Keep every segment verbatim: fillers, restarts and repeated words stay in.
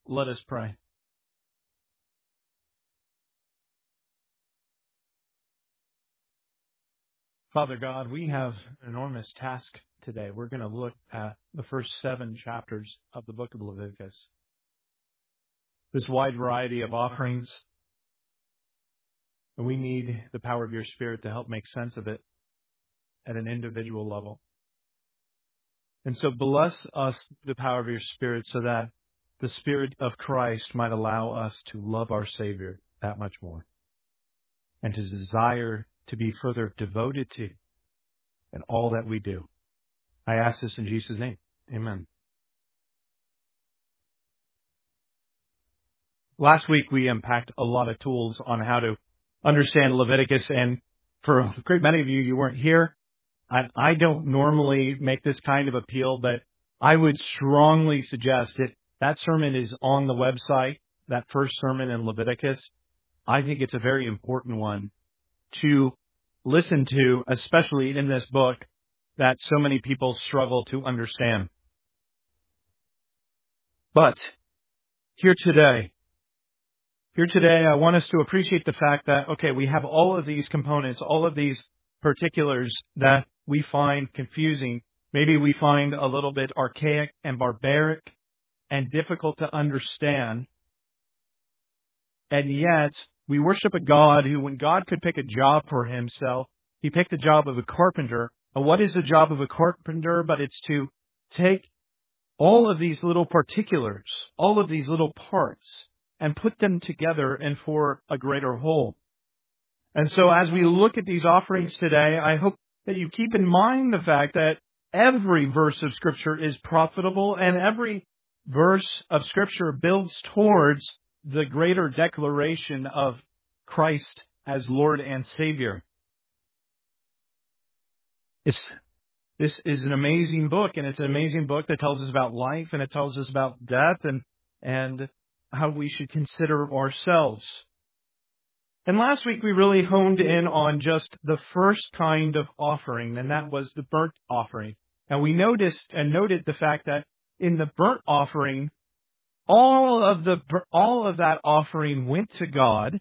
Let us pray. Father God, we have an enormous task today. We're going to look at the first seven chapters of the book of Leviticus. This wide variety of offerings, and we need the power of your Spirit to help make sense of it at an individual level. And so bless us with the power of your Spirit so that the Spirit of Christ might allow us to love our Savior that much more and to desire to be further devoted to in all that we do. I ask this in Jesus' name. Amen. Last week we unpacked a lot of tools on how to understand Leviticus, and for a great many of you, you weren't here. I, I don't normally make this kind of appeal, but I would strongly suggest that that sermon is on the website, that first sermon in Leviticus. I think it's a very important one to listen to, especially in this book that so many people struggle to understand. But here today, here today, I want us to appreciate the fact that, okay, we have all of these components, all of these particulars that we find confusing. Maybe we find a little bit archaic and barbaric and difficult to understand. And yet, we worship a God who, when God could pick a job for himself, he picked the job of a carpenter. And what is the job of a carpenter? But it's to take all of these little particulars, all of these little parts, and put them together and for a greater whole. And so as we look at these offerings today, I hope that you keep in mind the fact that every verse of Scripture is profitable, and every verse of Scripture builds towards the greater declaration of Christ as Lord and Savior. It's, this is an amazing book, and it's an amazing book that tells us about life, and it tells us about death, and, and how we should consider ourselves. And last week we really honed in on just the first kind of offering, and that was the burnt offering. And we noticed and noted the fact that in the burnt offering, all of the all of that offering went to God,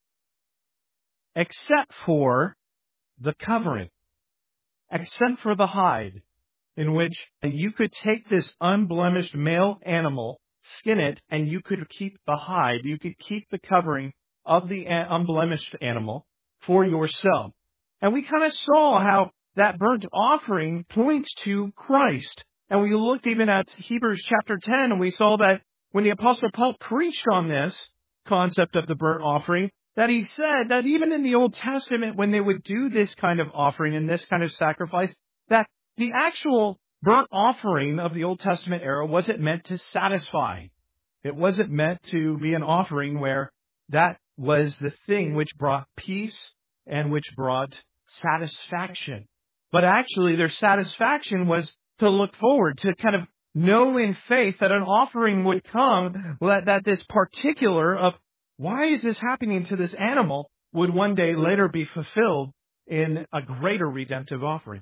except for the covering, except for the hide, in which you could take this unblemished male animal, skin it, and you could keep the hide, you could keep the covering of the unblemished animal for yourself. And we kind of saw how that burnt offering points to Christ. And we looked even at Hebrews chapter ten, and we saw that when the Apostle Paul preached on this concept of the burnt offering, that he said that even in the Old Testament, when they would do this kind of offering and this kind of sacrifice, that the actual burnt offering of the Old Testament era wasn't meant to satisfy. It wasn't meant to be an offering where that was the thing which brought peace and which brought satisfaction. But actually, their satisfaction was to look forward, to kind of know in faith that an offering would come, that, that this particular of why is this happening to this animal would one day later be fulfilled in a greater redemptive offering.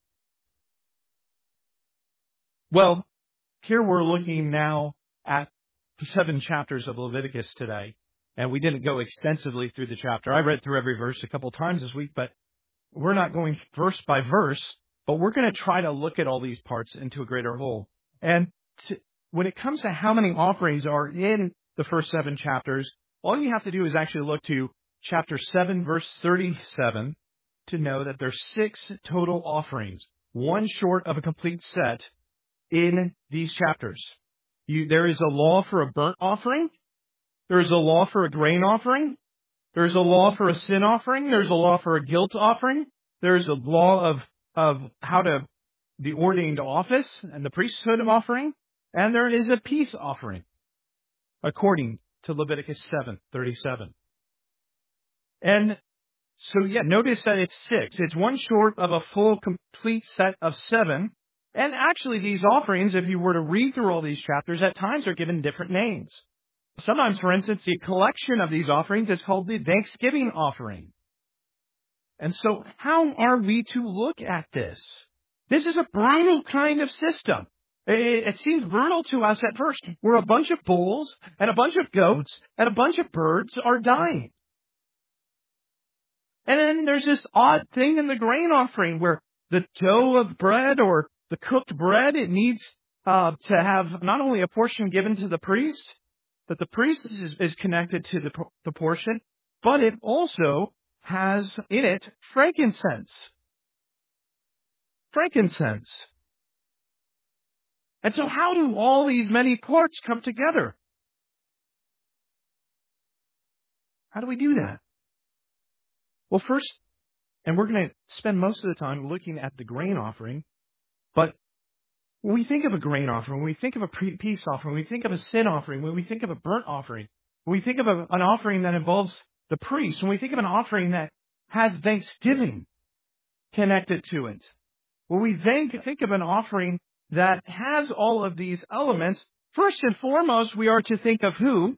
Well, here we're looking now at seven chapters of Leviticus today, and we didn't go extensively through the chapter. I read through every verse a couple times this week, but we're not going verse by verse, but we're going to try to look at all these parts into a greater whole. And to, when it comes to how many offerings are in the first seven chapters, all you have to do is actually look to chapter seven, verse thirty-seven, to know that there's six total offerings, one short of a complete set in these chapters. You, there is a law for a burnt offering. There is a law for a grain offering. There is a law for a sin offering. There's a law for a guilt offering. There's a law of, of how to, the ordained office and the priesthood offering. And there is a peace offering, according to Leviticus seven thirty-seven. And so, yeah, notice that it's six. It's one short of a full, complete set of seven. And actually, these offerings, if you were to read through all these chapters, at times are given different names. Sometimes, for instance, the collection of these offerings is called the Thanksgiving offering. And so, how are we to look at this? This is a bridal kind of system. It, it seems brutal to us at first, where a bunch of bulls and a bunch of goats and a bunch of birds are dying. And then there's this odd thing in the grain offering where the dough of bread or the cooked bread, it needs uh, to have not only a portion given to the priest, but the priest is, is connected to the, the portion, but it also has in it frankincense. Frankincense. And so how do all these many parts come together? How do we do that? Well, first, and we're going to spend most of the time looking at the grain offering, but when we think of a grain offering, when we think of a peace offering, when we think of a sin offering, when we think of a burnt offering, when we think of a, an offering that involves the priest, when we think of an offering that has thanksgiving connected to it, when we think, think of an offering that has all of these elements, first and foremost, we are to think of who?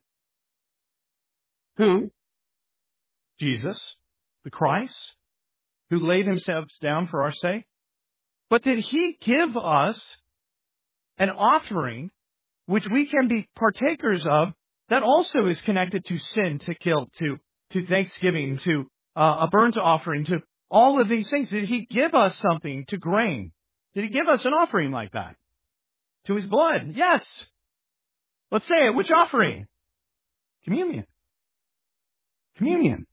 Who? Jesus, the Christ, who laid himself down for our sake. But did he give us an offering which we can be partakers of that also is connected to sin, to guilt, to, to thanksgiving, to uh, a burnt offering, to all of these things? Did he give us something to grain? Did he give us an offering like that? To his blood? Yes. Let's say it. Which offering? Communion. Communion.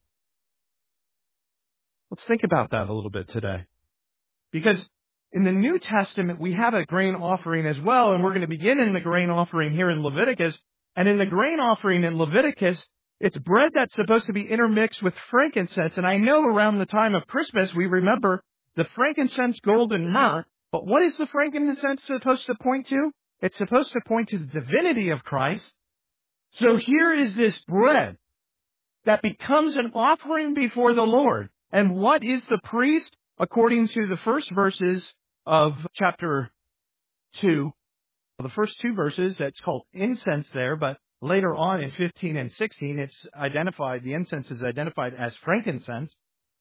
Let's think about that a little bit today. Because in the New Testament, we have a grain offering as well, and we're going to begin in the grain offering here in Leviticus. And in the grain offering in Leviticus, it's bread that's supposed to be intermixed with frankincense. And I know around the time of Christmas, we remember the frankincense, gold, and myrrh. But what is the frankincense supposed to point to? It's supposed to point to the divinity of Christ. So here is this bread that becomes an offering before the Lord. And what is the priest? According to the first verses of chapter two, the first two verses, that's called incense there, but later on in fifteen and sixteen, it's identified, the incense is identified as frankincense.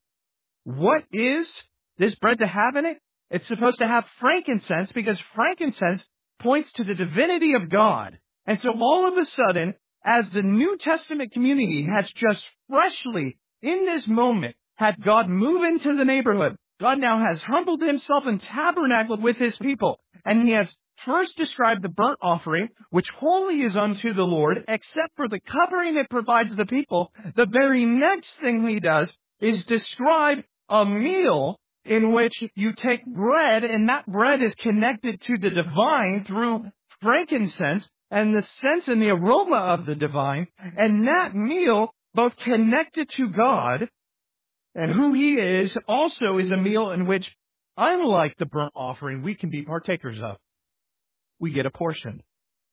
What is this bread to have in it? It's supposed to have frankincense because frankincense points to the divinity of God. And so all of a sudden, as the New Testament community has just freshly, in this moment, had God move into the neighborhood, God now has humbled himself and tabernacled with his people. And he has first described the burnt offering, which wholly is unto the Lord, except for the covering it provides the people. The very next thing he does is describe a meal in which you take bread, and that bread is connected to the divine through frankincense and the sense and the aroma of the divine. And that meal, both connected to God and who he is, also is a meal in which, unlike the burnt offering, we can be partakers of. We get a portion.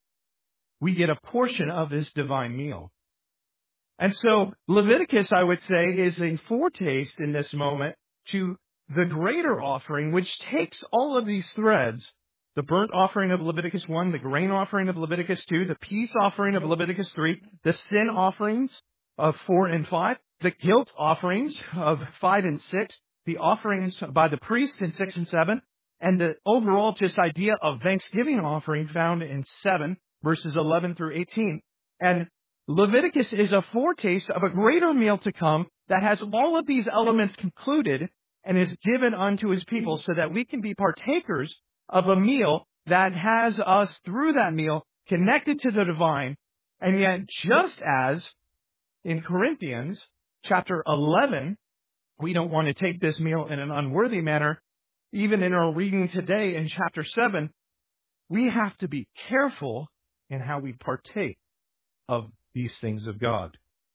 We get a portion of this divine meal. And so Leviticus, I would say, is a foretaste in this moment to the greater offering, which takes all of these threads, the burnt offering of Leviticus one, the grain offering of Leviticus two, the peace offering of Leviticus three, the sin offerings of four and five, the guilt offerings of five and six, the offerings by the priests in six and seven, and the overall just idea of thanksgiving offering found in seven, verses eleven through eighteen. And Leviticus is a foretaste of a greater meal to come that has all of these elements concluded and is given unto his people so that we can be partakers of a meal that has us, through that meal, connected to the divine. And yet, just as in Corinthians chapter eleven, we don't want to take this meal in an unworthy manner. Even in our reading today in chapter seven, we have to be careful in how we partake of these things of God.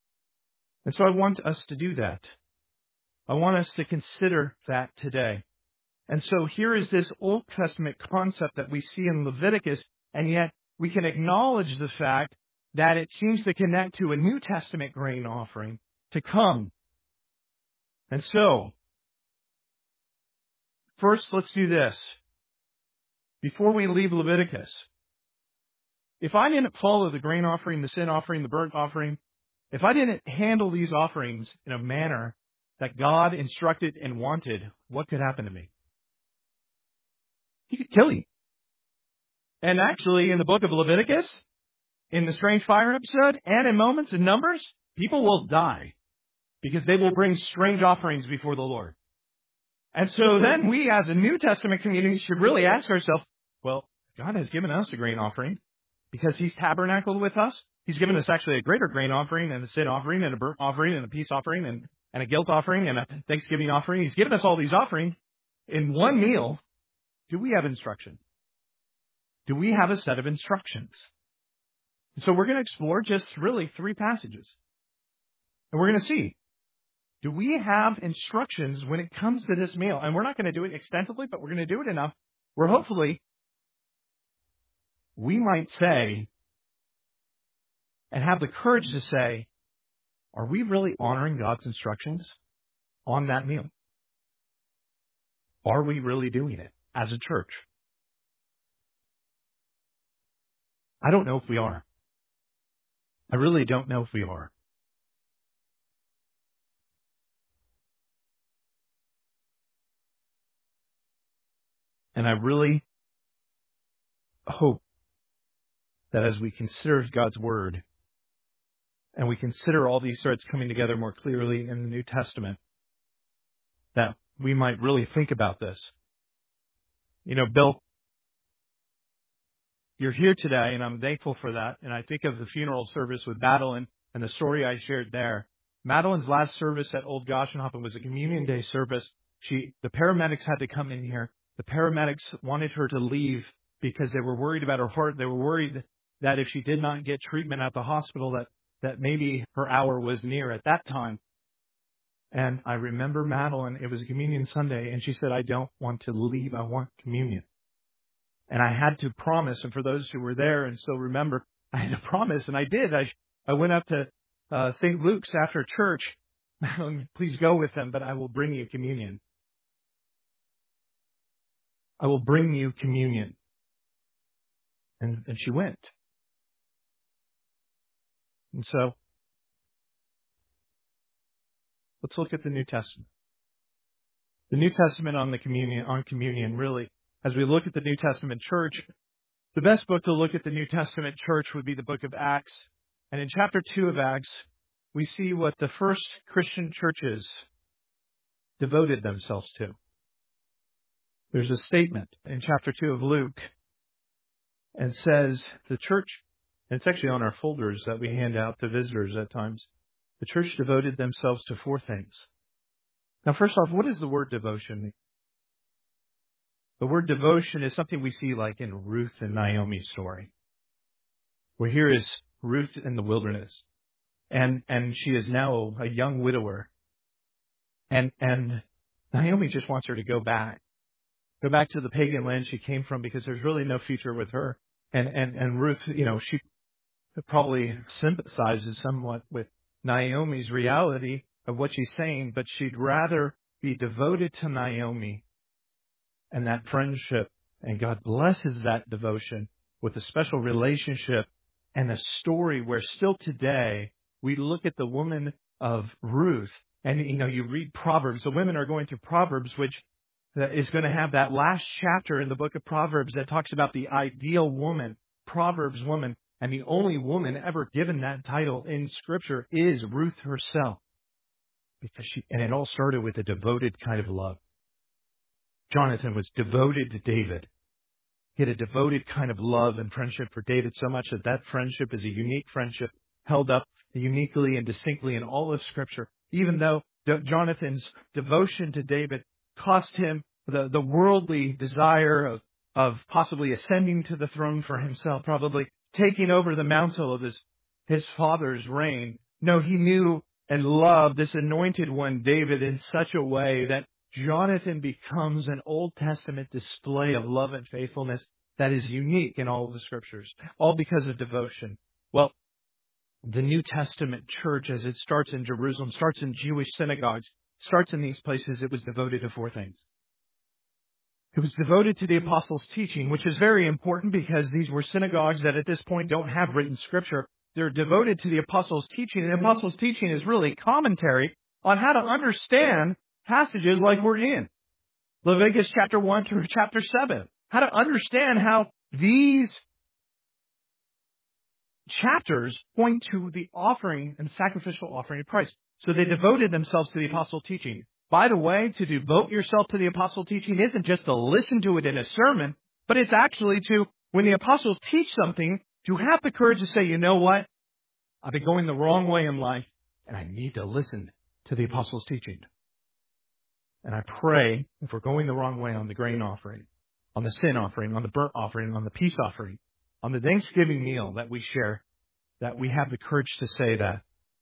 And so I want us to do that. I want us to consider that today. And so here is this Old Testament concept that we see in Leviticus, and yet we can acknowledge the fact that it seems to connect to a New Testament grain offering to come. And so, first, let's do this. Before we leave Leviticus, if I didn't follow the grain offering, the sin offering, the burnt offering, if I didn't handle these offerings in a manner that God instructed and wanted, what could happen to me? He could kill you. And actually, in the book of Leviticus, in the strange fire episode, and in moments and numbers, people will die because they will bring strange offerings before the Lord. And so then we, as a New Testament community, should really ask ourselves, well, God has given us a grain offering because He's tabernacled with us. He's given us actually a greater grain offering and a sin offering and a burnt offering and a peace offering and, and a guilt offering and a thanksgiving offering. He's given us all these offerings in one meal. Do we have instruction? Do we have a set of instructions? So we're going to explore just really three passages. And we're going to see, do we have instructions when it comes to this meal? And we're not going to do it extensively, but we're going to do it enough where hopefully we might say and have the courage to say, are we really honoring God's instructions on that meal? Are we really doing it as a church? I don't know if we are. I really don't know if we are. And I really hope that as we consider God's Word and we consider all these threads coming together more clearly in the New Testament, that we might really think about this. You know, Bill, you're here today, and I'm thankful for that. And I think of the funeral service with Madeline and the story I shared there. Madeline's last service at Old Goshenhofen was a communion day service. She, the paramedics had to come in here. The paramedics wanted her to leave because they were worried about her heart. They were worried that if she did not get treatment at the hospital, that, that maybe her hour was near at that time. And I remember Madeline, it was a communion Sunday, and she said, I don't want to leave. I want communion. And I had to promise, and for those who were there and still remember, I had to promise, and I did. I I went up to uh, Saint Luke's after church. Please go with them, but I will bring you communion. I will bring you communion. And, and she went. And so, let's look at the New Testament. The New Testament on the communion, on communion, really. As we look at the New Testament church, the best book to look at the New Testament church would be the book of Acts. And in chapter two of Acts, we see what the first Christian churches devoted themselves to. There's a statement in chapter two of Luke, and says the church, and it's actually on our folders that we hand out to visitors at times, the church devoted themselves to four things. Now, first off, what does the word devotion mean? The word devotion is something we see like in Ruth and Naomi's story. Where here is Ruth in the wilderness. And and she is now a young widower. And and Naomi just wants her to go back. Go back to the pagan land she came from because there's really no future with her. And and, and Ruth, you know, she probably sympathizes somewhat with Naomi's reality of what she's saying, but she'd rather be devoted to Naomi and that friendship, and God blesses that devotion with a special relationship and a story where still today we look at the woman of Ruth, and you know, you read Proverbs. The women are going through Proverbs, which is going to have that last chapter in the book of Proverbs that talks about the ideal woman, Proverbs woman, and the only woman ever given that title in Scripture is Ruth herself, because she, and it all started with a devoted kind of love. Jonathan was devoted to David. He had a devoted kind of love and friendship for David, so much that that friendship is a unique friendship held up uniquely and distinctly in all of Scripture. Even though Jonathan's devotion to David cost him the, the worldly desire of, of possibly ascending to the throne for himself, probably taking over the mantle of his, his father's reign. No, he knew and loved this anointed one, David, in such a way that Jonathan becomes an Old Testament display of love and faithfulness that is unique in all of the Scriptures, all because of devotion. Well, the New Testament church, as it starts in Jerusalem, starts in Jewish synagogues, starts in these places, it was devoted to four things. It was devoted to the apostles' teaching, which is very important because these were synagogues that at this point don't have written Scripture. They're devoted to the apostles' teaching, and the apostles' teaching is really commentary on how to understand passages like we're in Leviticus chapter one through chapter seven. How to understand how these chapters point to the offering and sacrificial offering of Christ. So they devoted themselves to the apostle teaching. By the way, to devote yourself to the apostle teaching isn't just to listen to it in a sermon, but it's actually to, when the apostles teach something, to have the courage to say, you know what? I've been going the wrong way in life, and I need to listen to the apostles' teaching. And I pray, if we're going the wrong way on the grain offering, on the sin offering, on the burnt offering, on the peace offering, on the Thanksgiving meal that we share, that we have the courage to say that.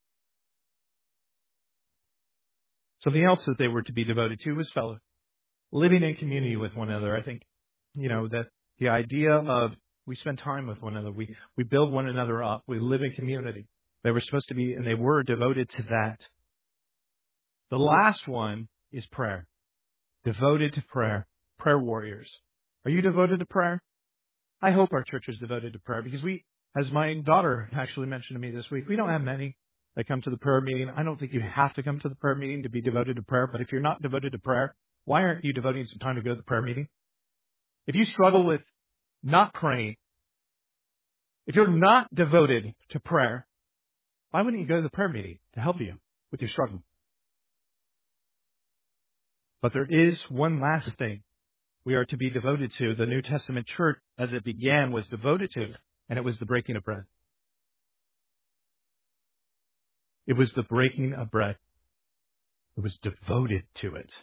Something else that they were to be devoted to was fellow, living in community with one another. I think, you know, that the idea of we spend time with one another, we, we build one another up, we live in community. They were supposed to be, and they were devoted to that. The last one is prayer. Devoted to prayer. Prayer warriors. Are you devoted to prayer? I hope our church is devoted to prayer because we, as my daughter actually mentioned to me this week, we don't have many that come to the prayer meeting. I don't think you have to come to the prayer meeting to be devoted to prayer, but if you're not devoted to prayer, why aren't you devoting some time to go to the prayer meeting? If you struggle with not praying, if you're not devoted to prayer, why wouldn't you go to the prayer meeting to help you with your struggle? But there is one last thing we are to be devoted to. The New Testament church, as it began, was devoted to, and it was the breaking of bread. It was the breaking of bread. It was devoted to it.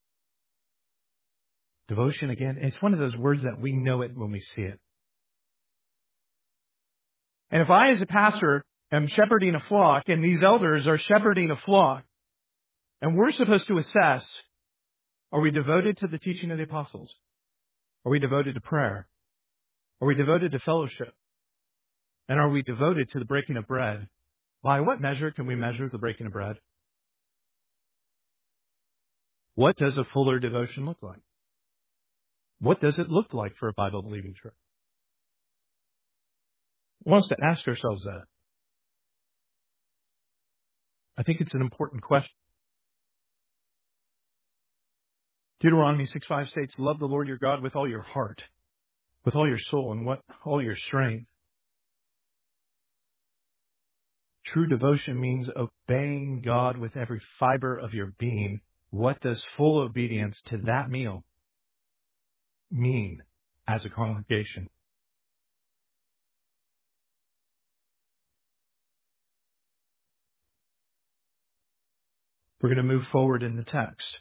Devotion, again, it's one of those words that we know it when we see it. And if I, as a pastor, am shepherding a flock, and these elders are shepherding a flock, and we're supposed to assess, are we devoted to the teaching of the apostles? Are we devoted to prayer? Are we devoted to fellowship? And are we devoted to the breaking of bread? By what measure can we measure the breaking of bread? What does a fuller devotion look like? What does it look like for a Bible-believing church? I want us to ask ourselves that. I think it's an important question. Deuteronomy six five states, love the Lord your God with all your heart, with all your soul, and what all your strength. True devotion means obeying God with every fiber of your being. What does full obedience to that meal mean as a congregation? We're going to move forward in the text.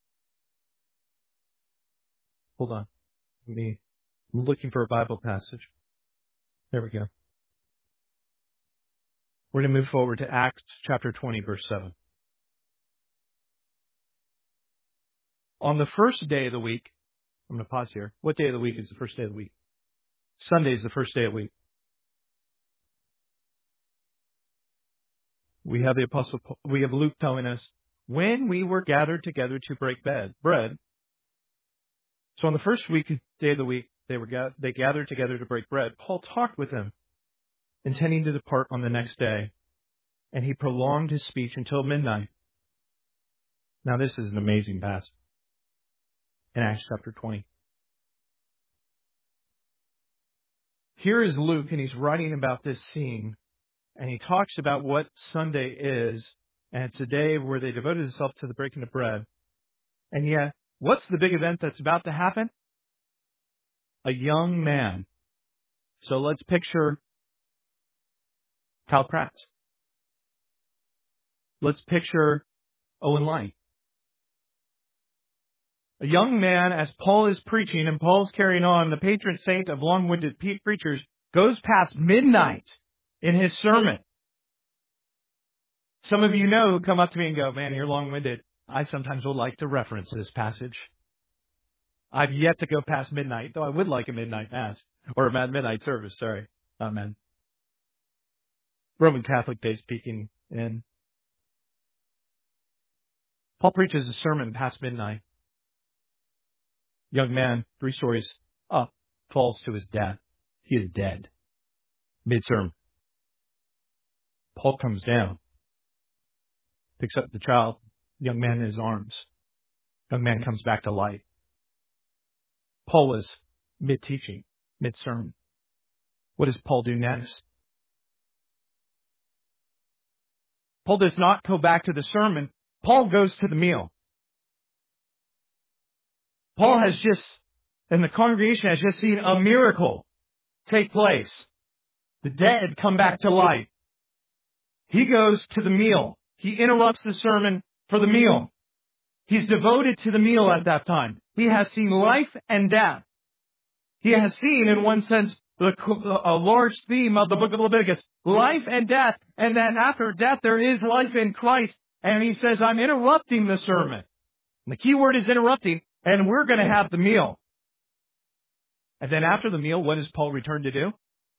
Hold on. Let me, I'm looking for a Bible passage. There we go. We're going to move forward to Acts chapter twenty, verse seven. On the first day of the week, I'm going to pause here. What day of the week is the first day of the week? Sunday is the first day of the week. We have the apostle, we have Luke telling us, when we were gathered together to break bread. So on the first week, day of the week, they were they gathered together to break bread. Paul talked with them, intending to depart on the next day, and he prolonged his speech until midnight. Now this is an amazing passage in Acts chapter twenty. Here is Luke, and he's writing about this scene, and he talks about what Sunday is, and it's a day where they devoted themselves to the breaking of bread. And yet, what's the big event that's about to happen? A young man. So let's picture Kyle Pratt. Let's picture Owen Light. A young man, as Paul is preaching, and Paul's carrying on, the patron saint of long-winded preachers, goes past midnight in his sermon. Some of you know who come up to me and go, man, you're long-winded. I sometimes would like to reference this passage. I've yet to go past midnight, though I would like a midnight mass, or a midnight service, sorry. Amen. Roman Catholic Day speaking in. Paul preaches a sermon past midnight. Young man, three stories up, falls to his death. He is dead. Mid-sermon. Paul comes down, picks up the child, young man in his arms. Young man comes back to life. Paul was mid-teaching, mid-sermon. What does Paul do next? Paul does not go back to the sermon. Paul goes to the meal. Paul has just, and the congregation has just seen a miracle take place. The dead come back to life. He goes to the meal. He interrupts the sermon for the meal. He's devoted to the meal at that time. He has seen life and death. He has seen, in one sense, the, a large theme of the book of Leviticus, life and death. And then after death, there is life in Christ. And he says, I'm interrupting the sermon. And the key word is interrupting, and we're going to have the meal. And then after the meal, what does Paul return to do?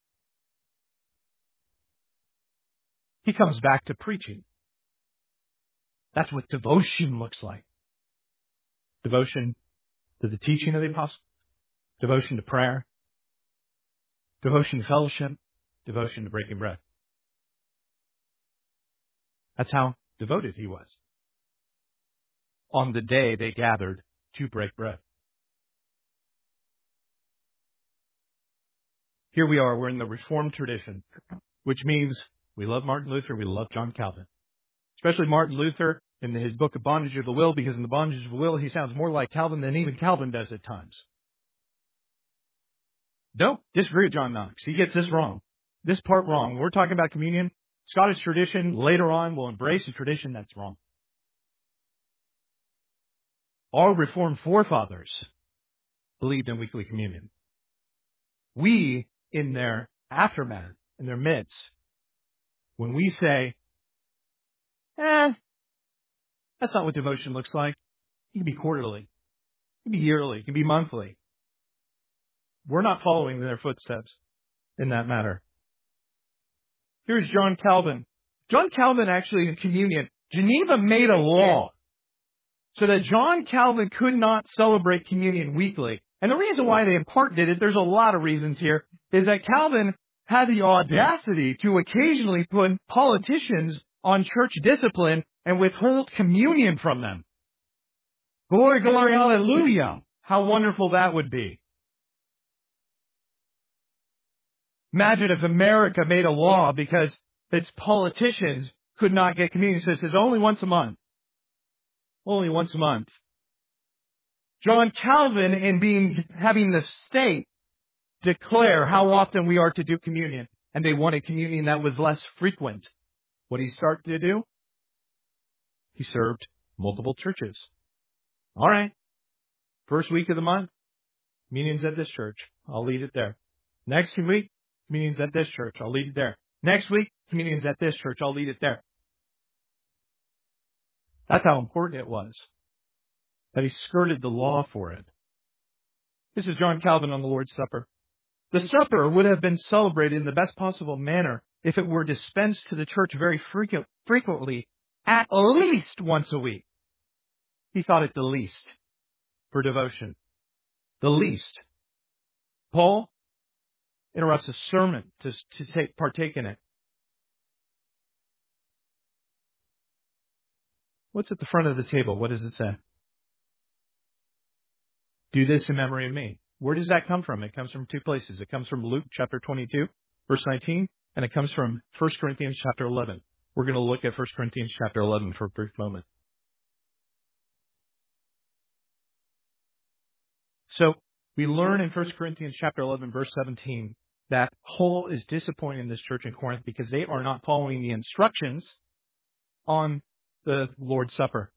He comes back to preaching. That's what devotion looks like. Devotion to the teaching of the apostle. Devotion to prayer. Devotion to fellowship. Devotion to breaking bread. That's how devoted he was. On the day they gathered to break bread. Here we are, we're in the Reformed tradition, which means we love Martin Luther, we love John Calvin. Especially Martin Luther in his book of Bondage of the Will, because in the Bondage of the Will, he sounds more like Calvin than even Calvin does at times. Don't disagree with John Knox. He gets this wrong. This part wrong. We're talking about communion. Scottish tradition, later on, will embrace a tradition that's wrong. Our Reformed forefathers believed in weekly communion. We, in their aftermath, in their midst, when we say, eh, that's not what devotion looks like. It can be quarterly. It can be yearly. It can be monthly. We're not following their footsteps in that matter. Here's John Calvin. John Calvin actually in communion, Geneva made a law so that John Calvin could not celebrate communion weekly. And the reason why they in part did it, there's a lot of reasons here, is that Calvin had the audacity to occasionally put politicians on church discipline and withhold communion from them. Glory, glory, hallelujah. How wonderful that would be. Imagine if America made a law because its politicians could not get communion. So it says only once a month. Only once a month. John Calvin, in being having the state declare how often we are to do communion, and they wanted communion that was less frequent. What did he start to do? He served multiple churches. All right. First week of the month, communion's at this church. I'll lead it there. Next week, communion's at this church. I'll lead it there. Next week, communion's at this church. I'll lead it there. That's how important it was that he skirted the law for it. This is John Calvin on the Lord's Supper. The supper would have been celebrated in the best possible manner if it were dispensed to the church very frequent, frequently, at least once a week. He thought it the least for devotion. The least. Paul interrupts a sermon to, to take partake in it. What's at the front of the table? What does it say? Do this in memory of me. Where does that come from? It comes from two places. It comes from Luke chapter twenty-two, verse nineteen, and it comes from First Corinthians chapter eleven. We're going to look at First Corinthians chapter eleven for a brief moment. So we learn in First Corinthians chapter eleven, verse seventeen, that Paul is disappointed in this church in Corinth because they are not following the instructions on the Lord's Supper.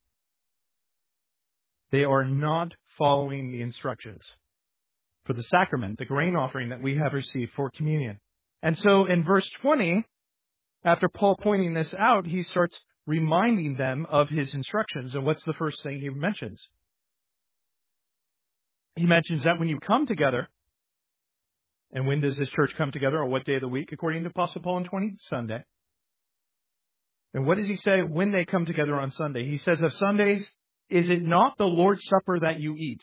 They are not following the instructions for the sacrament, the grain offering that we have received for communion. And so in verse twenty, after Paul pointing this out, he starts reminding them of his instructions. And what's the first thing he mentions? He mentions that when you come together, and when does this church come together, or what day of the week, according to Apostle Paul in twenty? Sunday. And what does he say when they come together on Sunday? He says of Sundays, is it not the Lord's Supper that you eat?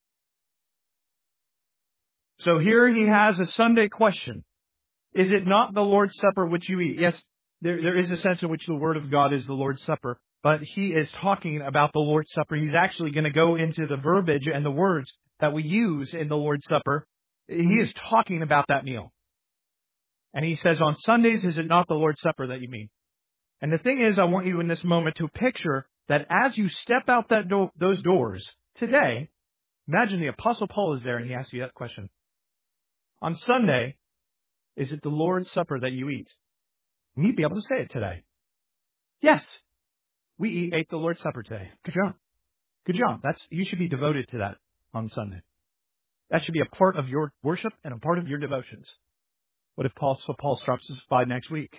So here he has a Sunday question. Is it not the Lord's Supper which you eat? Yes, there, there is a sense in which the Word of God is the Lord's Supper, but he is talking about the Lord's Supper. He's actually going to go into the verbiage and the words that we use in the Lord's Supper He is talking about that meal. And he says, on Sundays, is it not the Lord's Supper that you mean? And the thing is, I want you in this moment to picture that as you step out that do- those doors today, imagine the Apostle Paul is there and he asks you that question. On Sunday, is it the Lord's Supper that you eat? And you'd be able to say it today. Yes, we eat, ate the Lord's Supper today. Good job. Good job. That's, you should be devoted to that on Sunday. That should be a part of your worship and a part of your devotions. What if Paul, so Paul stops us by next week?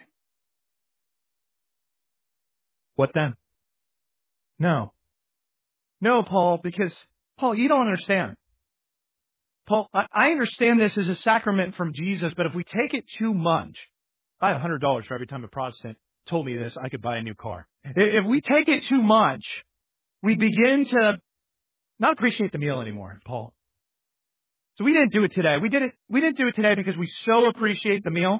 What then? No. No, Paul, because, Paul, you don't understand. Paul, I, I understand this as a sacrament from Jesus, but if we take it too much, I have one hundred dollars for every time a Protestant told me this, I could buy a new car. If we take it too much, we begin to not appreciate the meal anymore, Paul. So we didn't do it today. We did it, we didn't do it today because we so appreciate the meal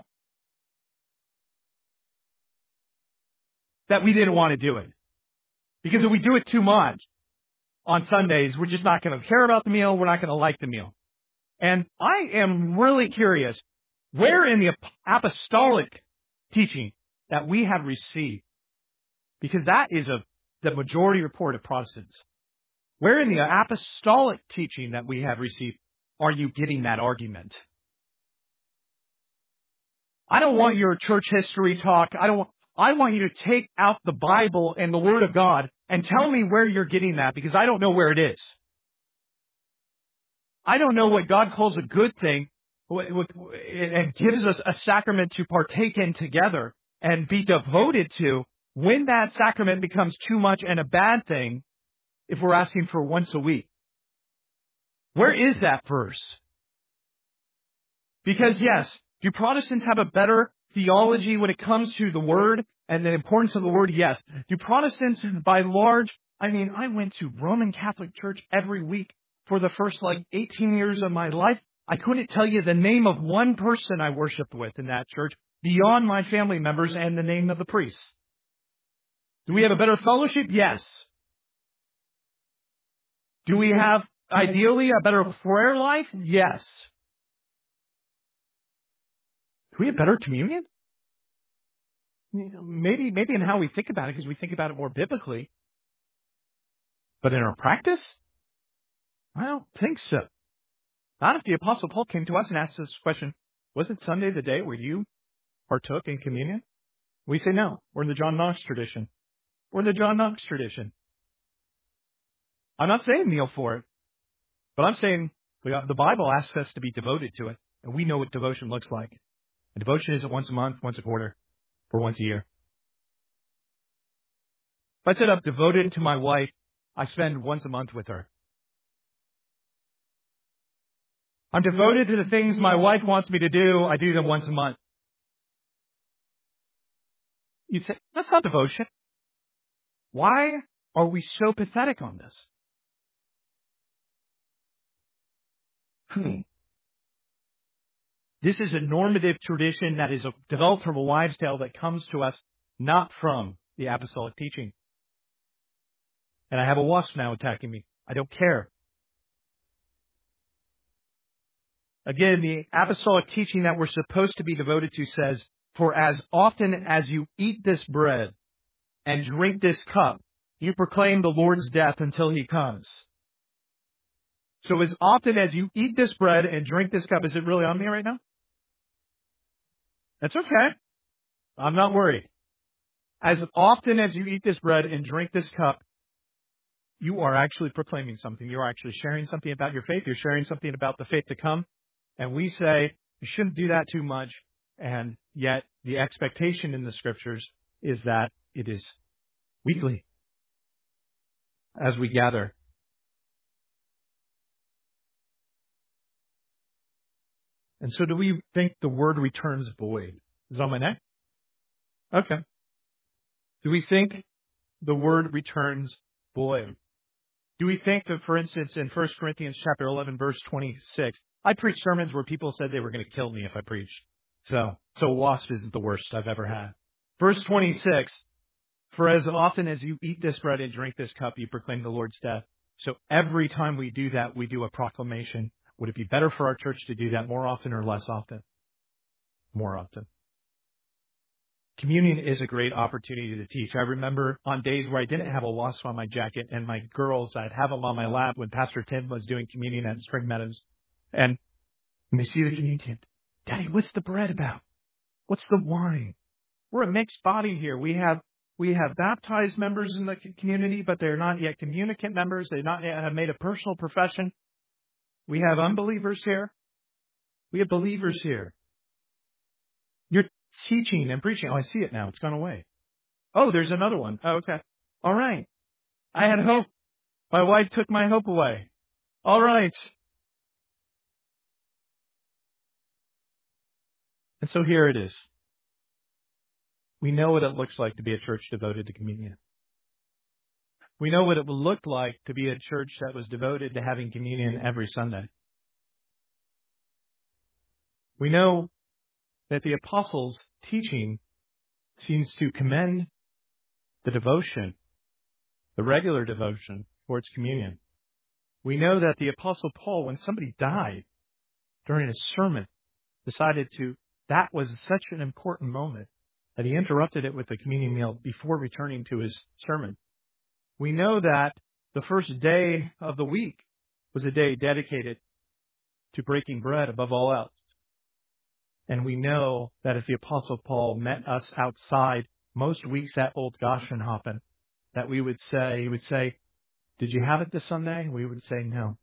that we didn't want to do it. Because if we do it too much on Sundays, we're just not going to care about the meal. We're not going to like the meal. And I am really curious, where in the apostolic teaching that we have received, because that is a, the majority report of Protestants, where in the apostolic teaching that we have received are you getting that argument? I don't want your church history talk. I don't want, I want you to take out the Bible and the Word of God and tell me where you're getting that, because I don't know where it is. I don't know what God calls a good thing and gives us a sacrament to partake in together and be devoted to, when that sacrament becomes too much and a bad thing if we're asking for once a week. Where is that verse? Because yes, do Protestants have a better theology when it comes to the Word and the importance of the Word? Yes. Do Protestants, by large, I mean, I went to Roman Catholic Church every week for the first like eighteen years of my life. I couldn't tell you the name of one person I worshiped with in that church beyond my family members and the name of the priest. Do we have a better fellowship? Yes. Do we have, ideally, a better prayer life? Yes. Do we have better communion? Maybe, maybe in how we think about it, because we think about it more biblically. But in our practice, I don't think so. Not if the Apostle Paul came to us and asked us this question, wasn't Sunday the day where you partook in communion? We say no. We're in the John Knox tradition. We're in the John Knox tradition. I'm not saying kneel for it, but I'm saying the Bible asks us to be devoted to it, and we know what devotion looks like. And devotion isn't once a month, once a quarter, or once a year. If I said I'm devoted to my wife, I spend once a month with her. I'm devoted to the things my wife wants me to do. I do them once a month. You'd say, that's not devotion. Why are we so pathetic on this? Hmm. This is a normative tradition that is developed from a wives' tale that comes to us not from the apostolic teaching. And I have a wasp now attacking me. I don't care. Again, the apostolic teaching that we're supposed to be devoted to says, for as often as you eat this bread and drink this cup, you proclaim the Lord's death until He comes. So as often as you eat this bread and drink this cup, is it really on me right now? That's okay. I'm not worried. As often as you eat this bread and drink this cup, you are actually proclaiming something. You're actually sharing something about your faith. You're sharing something about the faith to come. And we say you shouldn't do that too much. And yet the expectation in the Scriptures is that it is weekly as we gather. And so do we think the word returns void? Is that on my neck? Okay. Do we think the word returns void? Do we think that, for instance, in First Corinthians chapter eleven, verse twenty-six, I preached sermons where people said they were going to kill me if I preached. So, so wasp isn't the worst I've ever had. Verse twenty-six, for as often as you eat this bread and drink this cup, you proclaim the Lord's death. So every time we do that, we do a proclamation. Would it be better for our church to do that more often or less often? More often. Communion is a great opportunity to teach. I remember on days where I didn't have a wasp on my jacket and my girls, I'd have them on my lap when Pastor Tim was doing communion at Spring Meadows. And when they see the communion, Daddy, what's the bread about? What's the wine? We're a mixed body here. We have we have baptized members in the community, but they're not yet communicant members. They not yet have made a personal profession. We have unbelievers here. We have believers here. You're teaching and preaching. Oh, I see it now. It's gone away. Oh, there's another one. Oh, okay. All right. I had hope. My wife took my hope away. All right. And so here it is. We know what it looks like to be a church devoted to communion. We know what it will look like to be a church that was devoted to having communion every Sunday. We know that the apostles' teaching seems to commend the devotion, the regular devotion towards communion. We know that the apostle Paul, when somebody died during a sermon, decided to, that was such an important moment that he interrupted it with a communion meal before returning to his sermon. We know that the first day of the week was a day dedicated to breaking bread above all else. And we know that if the Apostle Paul met us outside most weeks at Old Goshenhofen, that we would say, he would say, did you have it this Sunday? We would say no.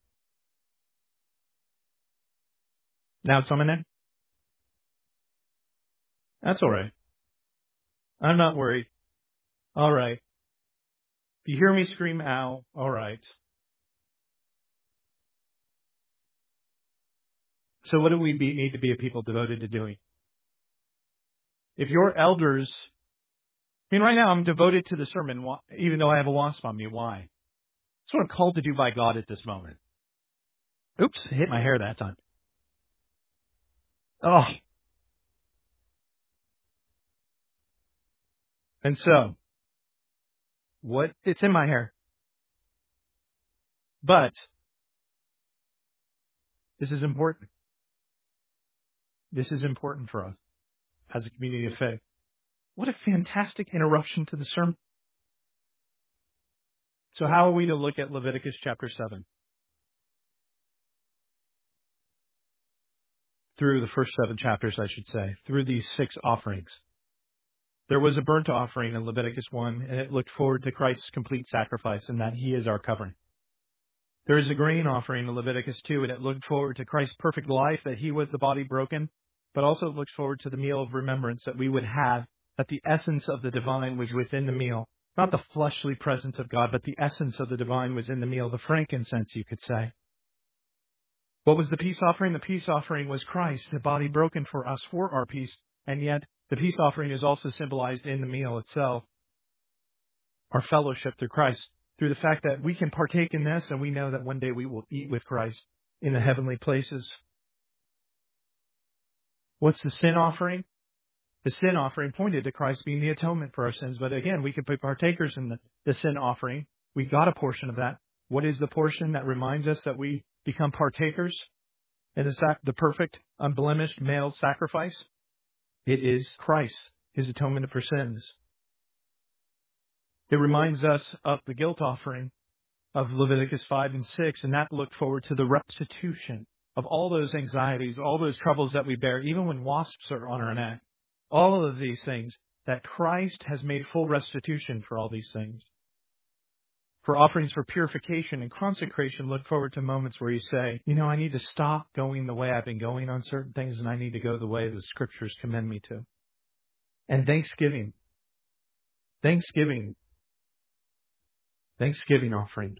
Now it's coming in? That's all right. I'm not worried. All right. If you hear me scream, ow, all right. So what do we be, need to be a people devoted to doing? If your elders, I mean, right now I'm devoted to the sermon, even though I have a wasp on me. Why? That's what I'm called to do by God at this moment. Oops, I hit my hair that time. Oh. And so, what? It's in my hair. But this is important. This is important for us as a community of faith. What a fantastic interruption to the sermon. So how are we to look at Leviticus chapter seven? Through the first seven chapters, I should say, through these six offerings. There was a burnt offering in Leviticus one, and it looked forward to Christ's complete sacrifice and that he is our covering. There is a grain offering in Leviticus two, and it looked forward to Christ's perfect life, that he was the body broken, but also it looks forward to the meal of remembrance that we would have, that the essence of the divine was within the meal. Not the fleshly presence of God, but the essence of the divine was in the meal, the frankincense, you could say. What was the peace offering? The peace offering was Christ, the body broken for us for our peace, and yet the peace offering is also symbolized in the meal itself. Our fellowship through Christ, through the fact that we can partake in this, and we know that one day we will eat with Christ in the heavenly places. What's the sin offering? The sin offering pointed to Christ being the atonement for our sins. But again, we could be partakers in the, the sin offering. We got a portion of that. What is the portion that reminds us that we become partakers in the, sac- the perfect, unblemished male sacrifice? It is Christ, his atonement for sins. It reminds us of the guilt offering of Leviticus five and six, and that looked forward to the restitution of all those anxieties, all those troubles that we bear, even when wasps are on our neck. All of these things, that Christ has made full restitution for all these things. For offerings for purification and consecration, look forward to moments where you say, you know, I need to stop going the way I've been going on certain things, and I need to go the way the Scriptures commend me to. And Thanksgiving. Thanksgiving. Thanksgiving offering.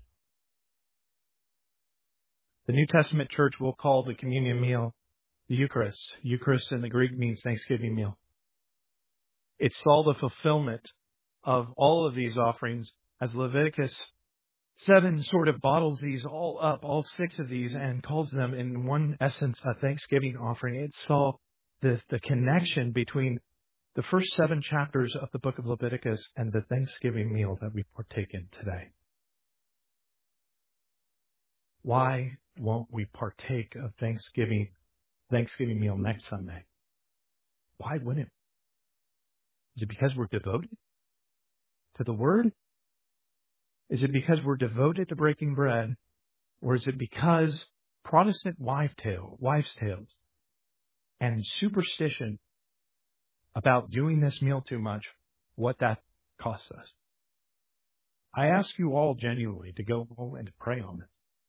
The New Testament church will call the communion meal the Eucharist. Eucharist in the Greek means Thanksgiving meal. It saw the fulfillment of all of these offerings as Leviticus seven sort of bottles these all up, all six of these, and calls them in one essence a Thanksgiving offering. It saw the, the connection between the first seven chapters of the book of Leviticus and the Thanksgiving meal that we partake in today. Why won't we partake of Thanksgiving, Thanksgiving meal next Sunday? Why wouldn't we? Is it because we're devoted to the Word? Is it because we're devoted to breaking bread? Or is it because Protestant wife tale, wives' tales and superstition about doing this meal too much, what that costs us? I ask you all genuinely to go home and to pray on it.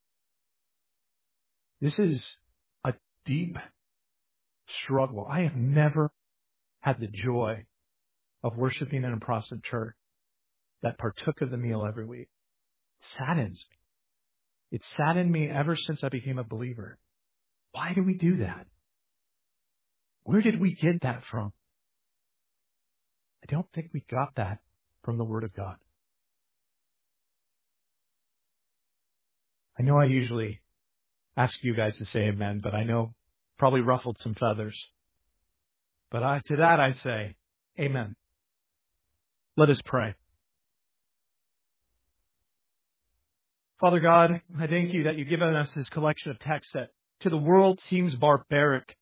This is a deep struggle. I have never had the joy of worshiping in a Protestant church that partook of the meal every week. It saddens me. It saddened me ever since I became a believer. Why do we do that? Where did we get that from? I don't think we got that from the Word of God. I know I usually ask you guys to say amen, but I know probably ruffled some feathers. But I, to that I say amen. Let us pray. Father God, I thank you that you've given us this collection of texts that to the world seems barbaric.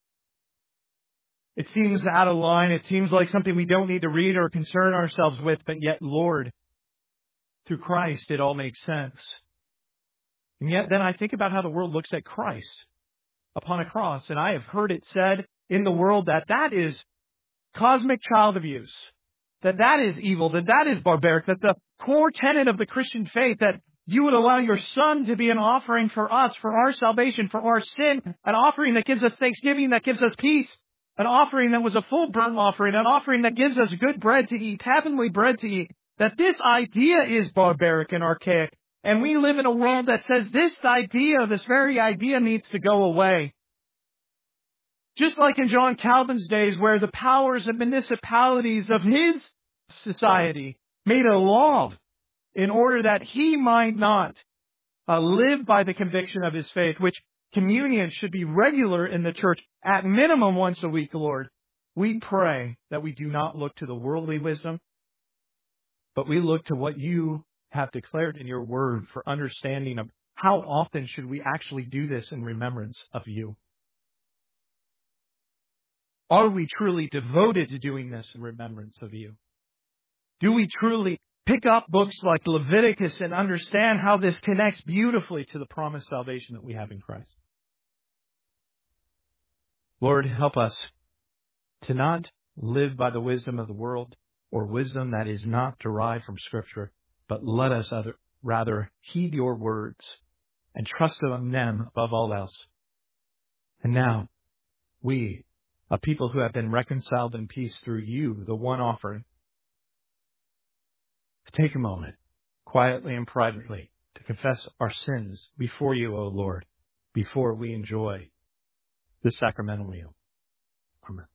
It seems out of line. It seems like something we don't need to read or concern ourselves with, but yet, Lord, through Christ, it all makes sense. And yet then I think about how the world looks at Christ upon a cross, and I have heard it said in the world that that is cosmic child abuse, that that is evil, that that is barbaric, that the core tenet of the Christian faith, that you would allow your Son to be an offering for us, for our salvation, for our sin, an offering that gives us thanksgiving, that gives us peace, an offering that was a full burnt offering, an offering that gives us good bread to eat, heavenly bread to eat, that this idea is barbaric and archaic. And we live in a world that says this idea, this very idea needs to go away. Just like in John Calvin's days, where the powers and municipalities of his society made a law in order that he might not uh, live by the conviction of his faith, which communion should be regular in the church, at minimum once a week, Lord. We pray that we do not look to the worldly wisdom, but we look to what you have declared in your word for understanding of how often should we actually do this in remembrance of you. Are we truly devoted to doing this in remembrance of you? Do we truly pick up books like Leviticus and understand how this connects beautifully to the promised salvation that we have in Christ? Lord, help us to not live by the wisdom of the world or wisdom that is not derived from Scripture, but let us other, rather heed your words and trust in them above all else. And now, we, a people who have been reconciled in peace through you, the one offering, take a moment, quietly and privately, to confess our sins before you, O Lord, before we enjoy this sacramental meal. Amen.